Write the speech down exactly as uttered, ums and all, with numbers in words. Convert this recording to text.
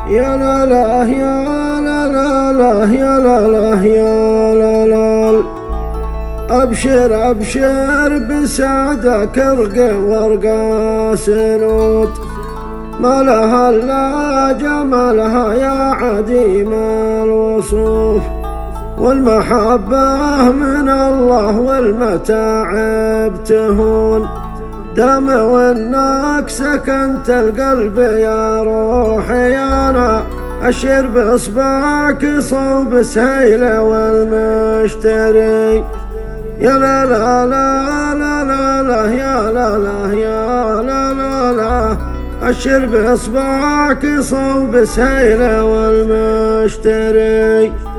يا لا لا يا لا لا لا يا لا لا يا لا لا. أبشر أبشر بسعدك ارقى وارقى سنود، ما لها إلا جمالها يا عديم الوصوف، والمحبة من الله والمتاعب تهون، دام وانك سكنت القلب يا روحي انا، اشر باصبعك صوب سهيله والمشتري. يا لا لا لا لا لا لا يا لا لا يا لا لا لا، اشر باصبعك صوب سهيله والمشتري.